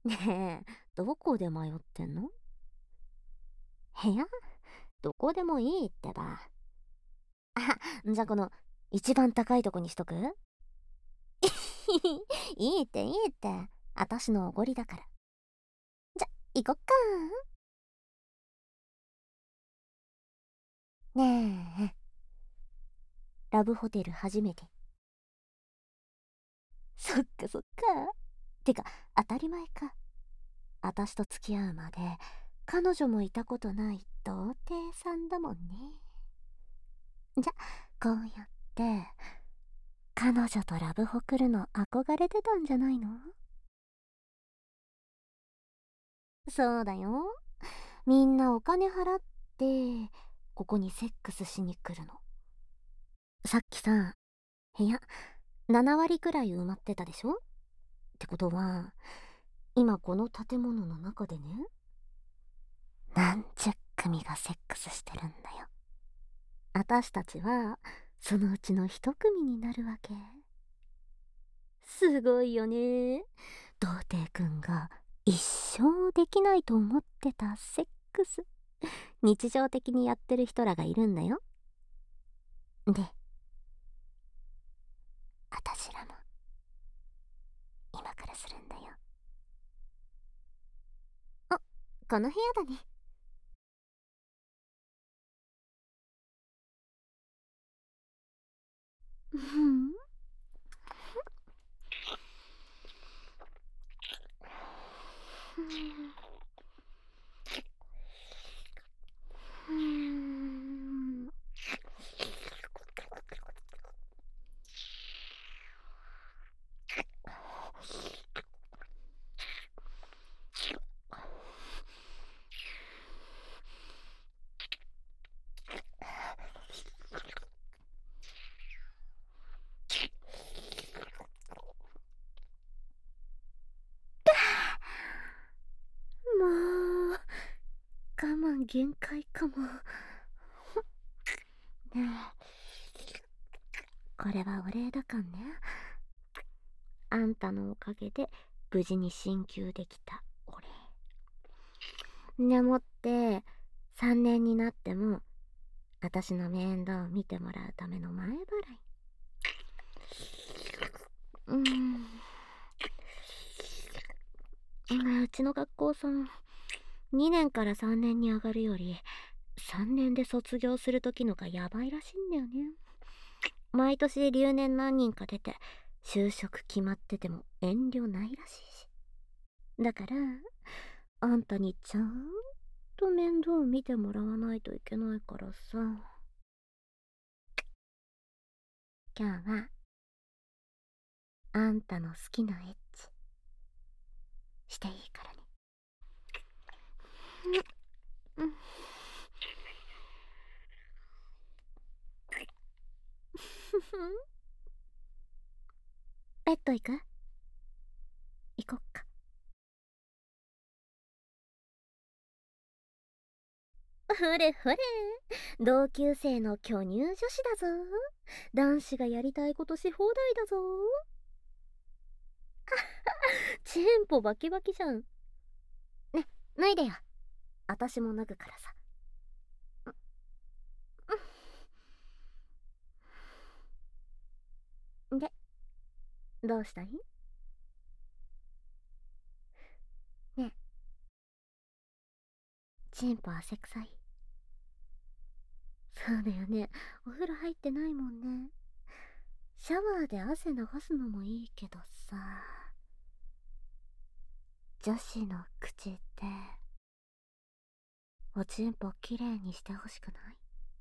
ねえ、どこで迷ってんの？部屋？どこでもいいってば。あ、じゃあこの、一番高いとこにしとく？いいっていいって。あたしのおごりだから。じゃ、行こっか。ねえ、ラブホテル初めて？そっかそっか。てか、当たり前か。あたしと付き合うまで、彼女もいたことない童貞さんだもんね。じゃ、こうやって、彼女とラブホ来るの憧れてたんじゃないの？そうだよ。みんなお金払って、ここにセックスしに来るの。さっきさ、部屋7割くらい埋まってたでしょ？ってことは、今この建物の中でね、何十組がセックスしてるんだよ。あたしたちは、そのうちの一組になるわけ。すごいよね。童貞くんが一生できないと思ってたセックス。日常的にやってる人らがいるんだよ。で、あたしらも今からするんだよ。あ、この部屋だね。うん。うん。もう、我慢限界かも。ねえ、これはお礼だかんね。あんたのおかげで無事に進級できたお礼。でもって3年になっても私の面倒を見てもらうための前払い。うーん、うちの学校さん、2年から3年に上がるより3年で卒業する時のがやばいらしいんだよね。毎年留年何人か出て就職決まってても遠慮ないらしいし。だからあんたにちゃんと面倒を見てもらわないといけないからさ。今日はあんたの好きなエッチしていいからね。うん。ベッド行く？行こっか。ほれほれ、同級生の巨乳女子だぞ。男子がやりたいことし放題だぞ。チンポバキバキじゃん。ね、脱いでよ。あたしも脱ぐからさ。で、どうしたい？ねえ、チンポ汗臭い？そうだよね。お風呂入ってないもんね。シャワーで汗流すのもいいけどさ、女子の口っておちんぽきれいにしてほしくない？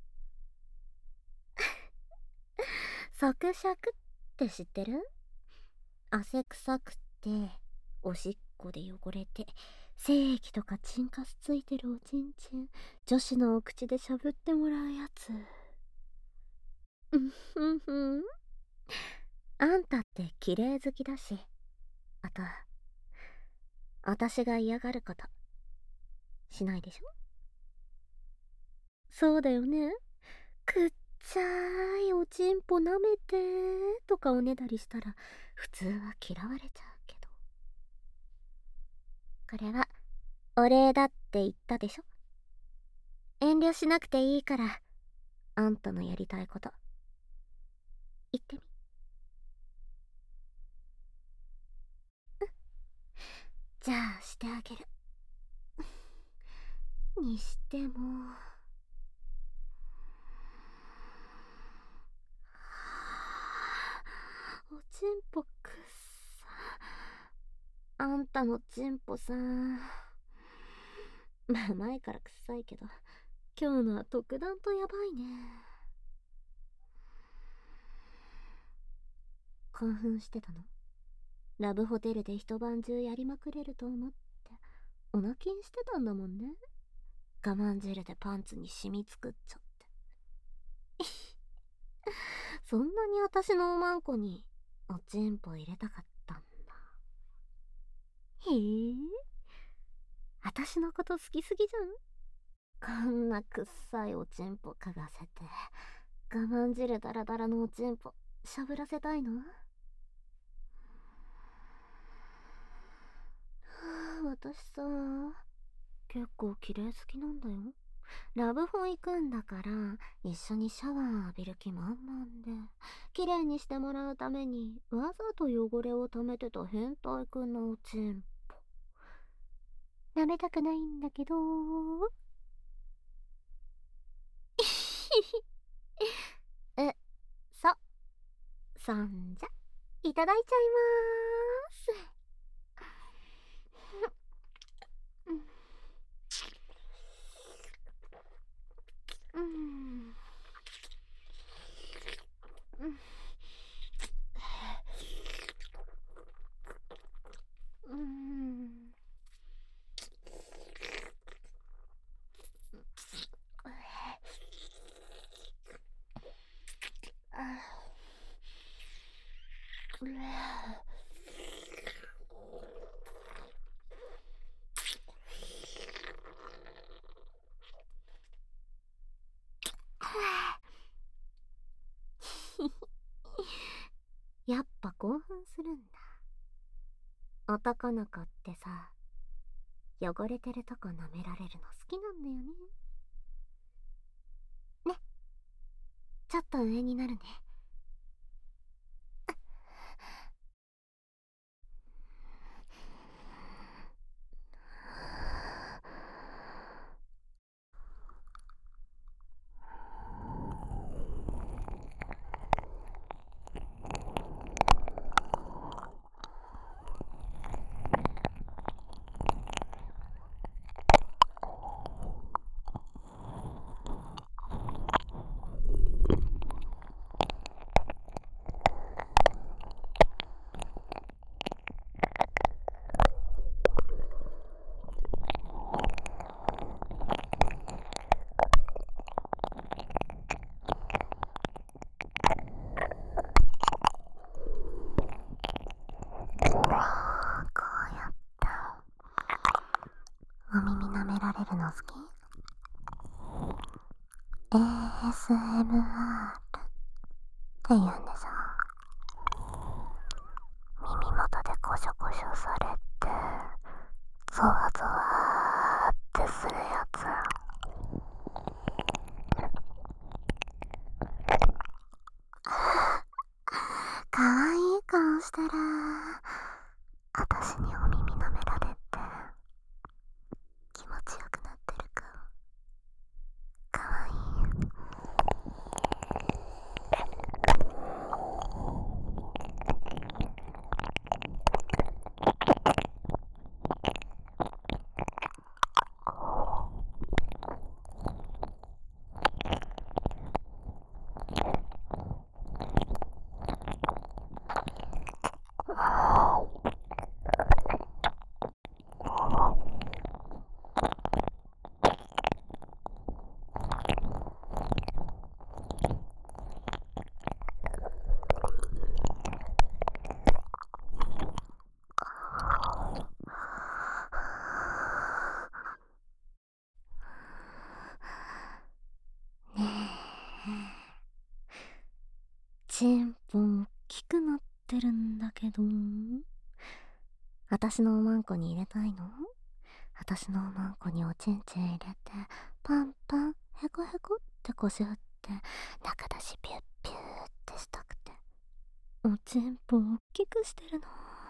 即尺って知ってる？汗臭くておしっこで汚れて精液とかチンカスついてるおちんちん、女子のお口でしゃぶってもらうやつ。うんふんふん。あんたって綺麗好きだし、あと私が嫌がることしないでしょ？そうだよね。くっちゃーいおちんぽ舐めてとかおねだりしたら普通は嫌われちゃうけど。 これはお礼だって言ったでしょ。遠慮しなくていいから、あんたのやりたいこと言ってみ。じゃあしてあげる。にしても、おちんぽくっさ。あんたのちんぽさ、まあ前から臭いけど、今日のは特段とやばいね。興奮してたの？ラブホテルで一晩中やりまくれると思ってお泣きんしてたんだもんね。我慢汁でパンツに染み作っちゃって。そんなに私のおまんこにおちんぽ入れたかったんだ。へえ、私のこと好きすぎじゃん。こんなくっさいおちんぽ嗅がせて我慢汁ダラダラのおちんぽしゃぶらせたいの？私さ、結構綺麗好きなんだよ。ラブホ行くんだから一緒にシャワー浴びる気満々で、綺麗にしてもらうためにわざと汚れを溜めてた変態くんのおちんぽ舐めたくないんだけど。え、そんじゃいただいちゃいまーす。うん、うん、うん、やっぱ興奮するんだ。男の子ってさ、汚れてるとこ舐められるの好きなんだよね。ね、ちょっと上になるね。こうやってお耳舐められるの好き？ ASMR って言うんでしょ。耳元でコショコショされてゾワゾワってするやつ。かわいい顔してる。私にお耳舐められて気持ちよくなってる顔。かわいい。チンポ大きくなってるんだけど、私のおまんこに入れたいの？ 私のおまんこにおちんちん入れて、パンパン、ヘコヘコって腰振って、中出しピュッピューってしたくて、おちんぽを大きくしてるの。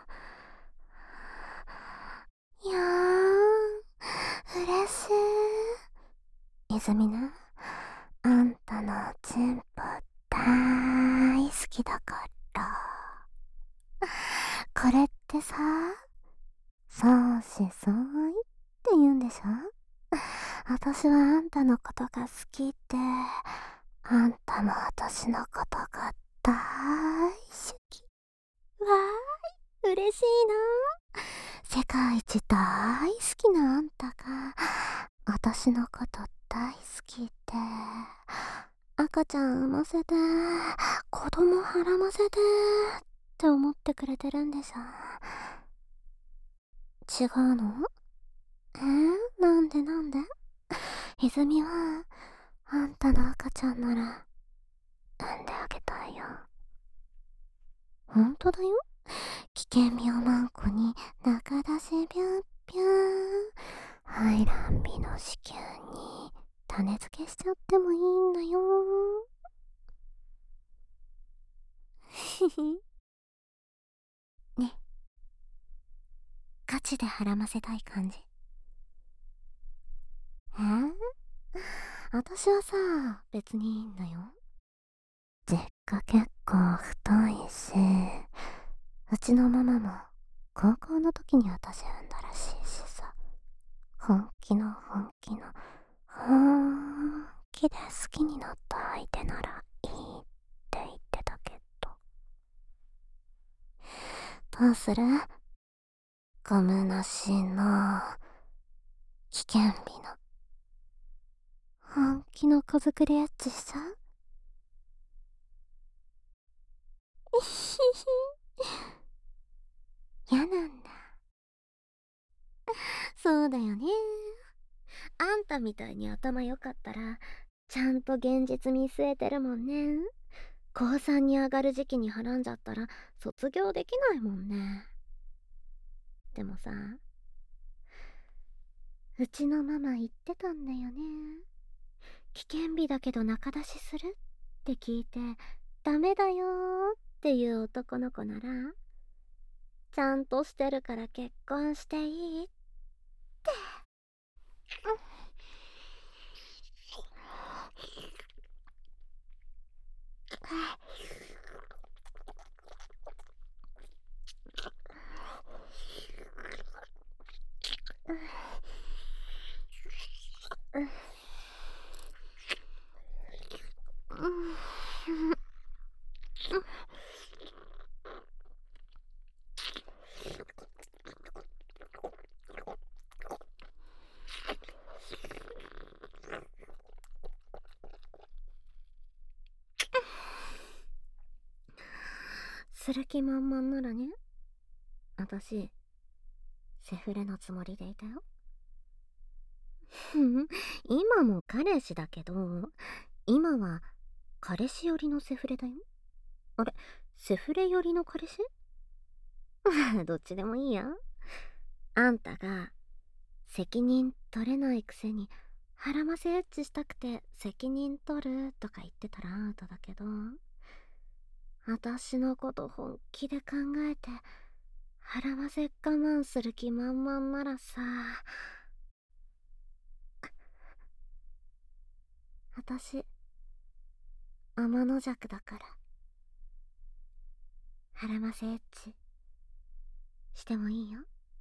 いやー、嬉しい。泉ね、あんたのおちんぽ大好きだから。これってさ、相思相愛って言うんでしょ。私はあんたのことが好きで、あんたも私のことが大好き。わーい、嬉しいな。世界一大好きなあんたが、私のこと大好きで、赤ちゃん産ませて、子供はらませて、って思ってくれてるんでしょ。違うの？なんで泉は、あんたの赤ちゃんなら、産んであげたいよ。ほんとだよ。危険病マンコに中出しビュンビュン。排卵日の子宮に種付けしちゃってもいいんだよ。ひひ。ね、ガチではらませたい感じ？私はさ、別にいいんだよ。実家結構太いし、うちのママも高校の時に私産んだらしいしさ、本気の本気で好きになった相手ならいいって言ってたけど、どうする？ゴムなしの危険日の本気の子作りエッチしちゃう？ひひ。嫌なんだ。そうだよね。あんたみたいに頭良かったら、ちゃんと現実見据えてるもんね。高3に上がる時期にはらんじゃったら卒業できないもんね。でもさ、うちのママ言ってたんだよね。危険日だけど中出しするって聞いて、ダメだよーっていう男の子なら、ちゃんとしてるから結婚していいって。する気満々ならね、私、セフレのつもりでいたよ。今も彼氏だけど、今は彼氏寄りのセフレだよ。あれ、セフレ寄りの彼氏？どっちでもいいや。あんたが責任取れないくせにハラマセエッチしたくて責任取るとか言ってたらアウトだけど、私のこと本気で考えてハラマセ我慢する気満々ならさ、私天の弱だからハラマセエッチしてもいいよ。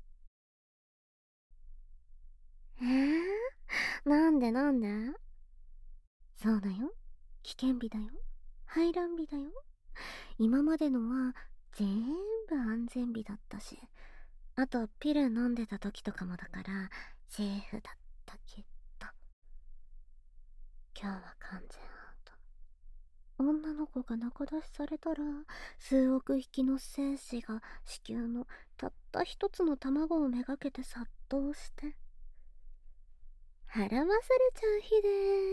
なんで？そうだよ。危険日だよ。排卵日だよ。今までのは全部安全日だったし、あとピル飲んでた時とかもだからセーフだったけど、今日は完全アウト。女の子が仲出しされたら、数億匹の精子が子宮のたった一つの卵をめがけて殺到してはらまされちゃう日で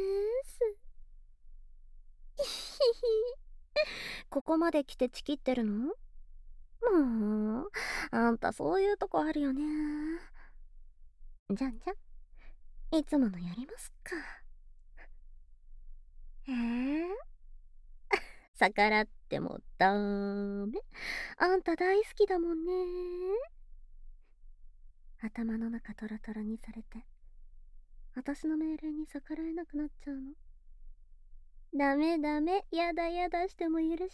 ーす。ここまで来てチキってるの？もう、あんたそういうとこあるよね。 じゃんじゃん、いつものやりますか。え逆らってもダメ。あんた大好きだもんね。頭の中トロトロにされて、私の命令に逆らえなくなっちゃうの。ダメダメ、やだやだしても許しま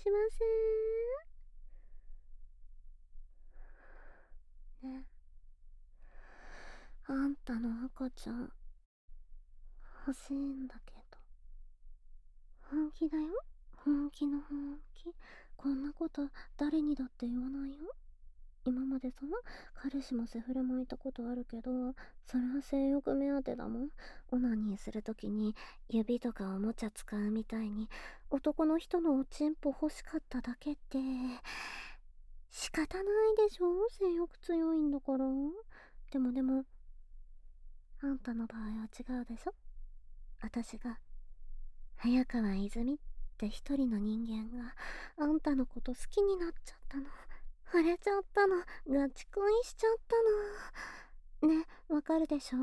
せん。ね、あんたの赤ちゃん、欲しいんだけど。本気だよ。本気の本気。こんなこと誰にだって言わないよ。今までさ、彼氏もセフレもいたことあるけど、それは性欲目当てだもん。オナニーするときに指とかおもちゃ使うみたいに男の人のおちんぽ欲しかっただけって仕方ないでしょ。性欲強いんだから。でもあんたの場合は違うでしょ。私が早川泉って一人の人間があんたのこと好きになっちゃったの。惚れちゃったの。ガチ恋しちゃったの。ね、わかるでしょ。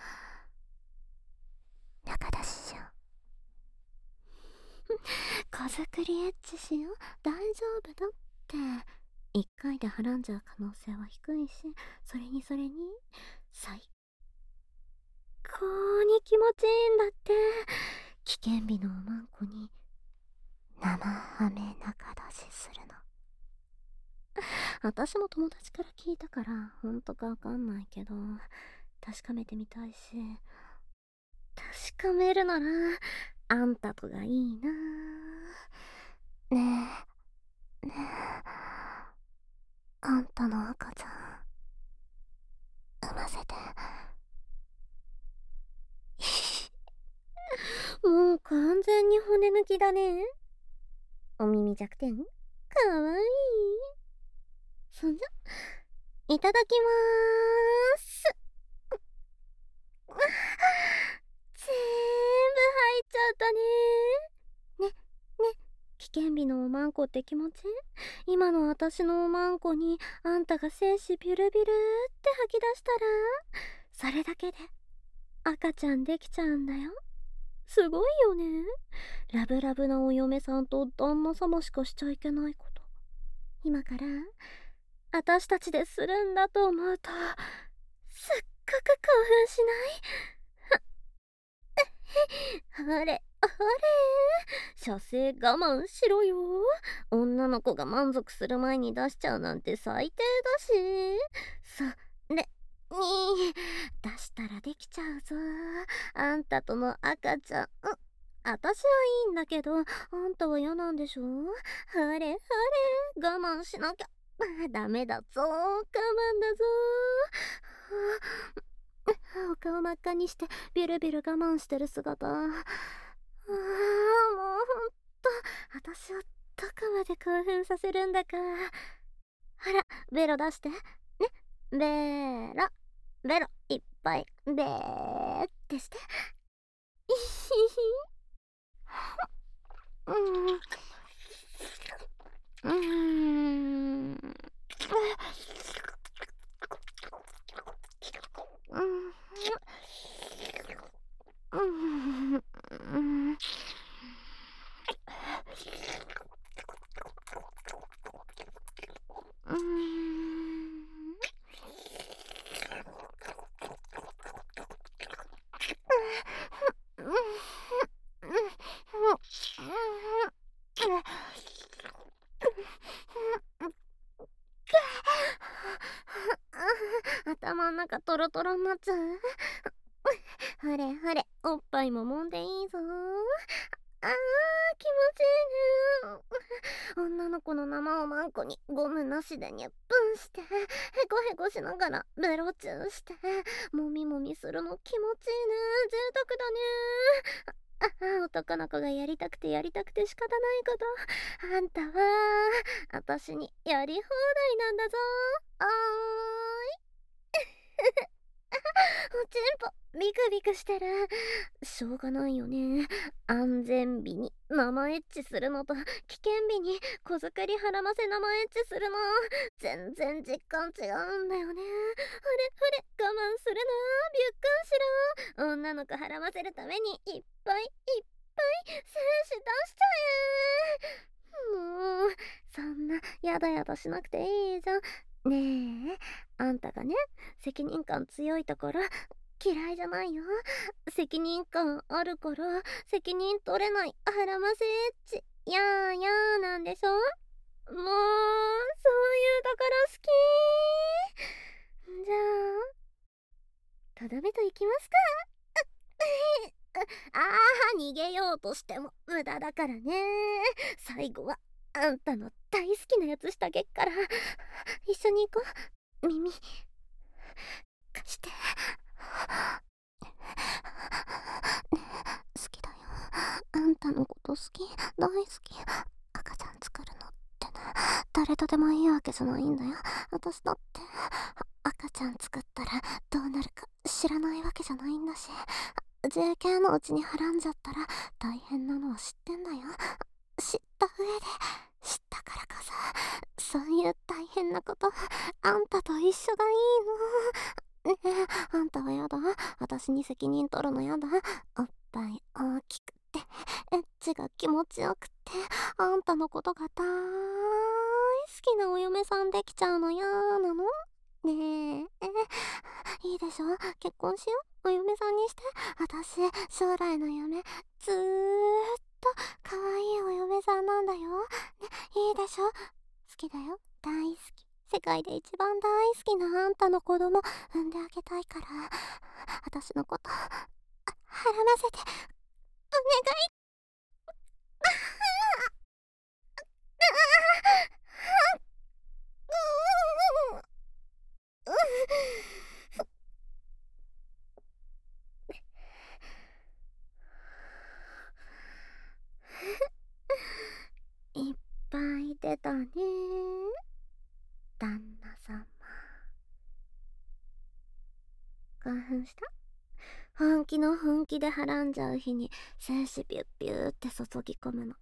仲出しじゃん。子作りエッチしよう。大丈夫だって。一回ではらんじゃう可能性は低いし、それに最高に気持ちいいんだって。危険日のおまんこに生ハメ仲出しするの。私も友達から聞いたから本当かわかんないけど、確かめてみたいし、確かめるならあんたとがいいな。ねえ、ねえ、あんたの赤ちゃん産ませて。もう完全に骨抜きだね。お耳弱点かわいい。そんじゃいただきまーす。全部入っちゃったね。ね、危険日のおまんこって気持ち？今の私のおまんこにあんたが精子ビュルビュルって吐き出したら、それだけで赤ちゃんできちゃうんだよ。すごいよね。ラブラブなお嫁さんと旦那様しかしちゃいけないこと、今から私たちでするんだと思うと、すっごく興奮しない？あれあれ、射精我慢しろよ。女の子が満足する前に出しちゃうなんて最低だし。それに出したらできちゃうぞ、あんたとの赤ちゃん。私はいいんだけど、あんたは嫌なんでしょ。あれ我慢しなきゃ。ダメだぞ、我慢だぞ。お顔真っ赤にしてビルビル我慢してる姿、もうほんと私をどこまで興奮させるんだか。ほら、ベロ出してね。ベロいっぱいベーってして。いひひ。うん、頭ん中トロトロになっちゃう。ほれほれ、おっぱいも揉んでいいぞ。気持ちいいね。女の子の生おまんこにゴムなしでにゅっぷんして、へこへこしながらベロチューして、もみもみするの気持ちいいね。贅沢だね。男の子がやりたくて仕方ないこと。あんたは私にやり放題なんだぞ。おーい。おポビクビクしてる。しょうがないよね。安全日に生エッチするのと危険日に子作りはらませ生エッチするの、全然実感違うんだよね。我慢するな。ビュックンしろ。女の子はらませるためにいっぱいいっぱい精子出しちゃえ。もうそんなやだやだしなくていいじゃん。ねえ、あんたがね、責任感強いところ嫌いじゃないよ。責任感あるから責任取れないはらませエッチやーやーなんでしょ。もうそういうところ好き。じゃあとどめといきますか。ああ、逃げようとしても無駄だからね。最後はあんたの大好きなやつしてあげっから。一緒に行こう。耳貸して。ねえ、好きだよ。あんたのこと好き、大好き。赤ちゃん作るのってね、誰とでもいいわけじゃないんだよ。私だって赤ちゃん作ったらどうなるか知らないわけじゃないんだし、JK のうちにはらんじゃったら大変なのは知ってんだよ。知った上で、知ったからこそそういう大変なことあんたと一緒がいいの。ねえ、あんたはやだ。私に責任取るのやだ。おっぱい大きくてエッチが気持ちよくてあんたのことが大好きなお嫁さんできちゃうのやなの。ねえ、いいでしょ、結婚しよう。お嫁さんにして。私将来の夢ずーっと可愛いお嫁さんなんだよ。ね、いいでしょ。好きだよ、大好き。世界で一番大好きなあんたの子供産んであげたいから、私のことはらませてお願い。いっぱい出たね、旦那様。興奮した。本気の本気ではらんじゃう日に精子ビュッビューって注ぎ込むの。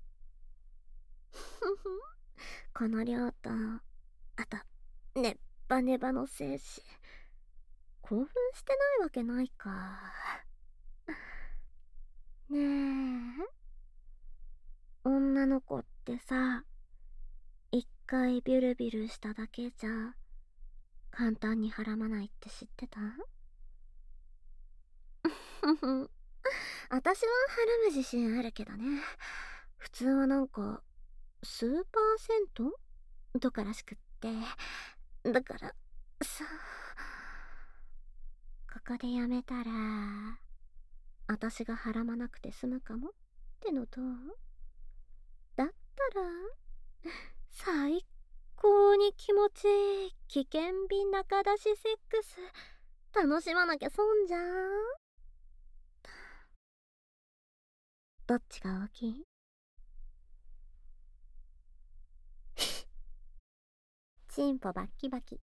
この量とあとネッバネバの精子、興奮してないわけないか。ねえ、女の子ってさ、一回ビュルビュルしただけじゃ簡単にはらまないって知ってた？私ははらむ自信あるけどね。普通はなんか数パーセントとからしくって。だからさ、ここでやめたら私がはらまなくて済むかもってのと、だったら最高に気持ちいい危険日中出しセックス楽しまなきゃ損じゃん。どっちが大きい？チンポバッキバキ。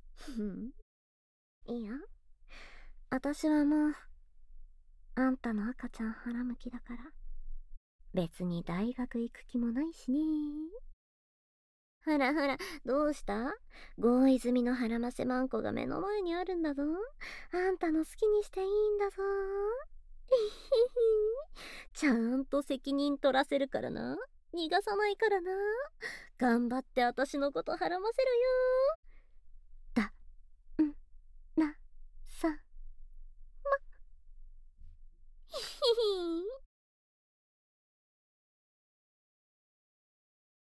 いいよ。私はもうあんたの赤ちゃんはらむ気だから、別に大学行く気もないしね。ほらほら、どうした？合意済みのはらませマンコが目の前にあるんだぞ。あんたの好きにしていいんだぞ。ちゃんと責任取らせるからな。逃がさないからな。頑張って私のことはらませろよ。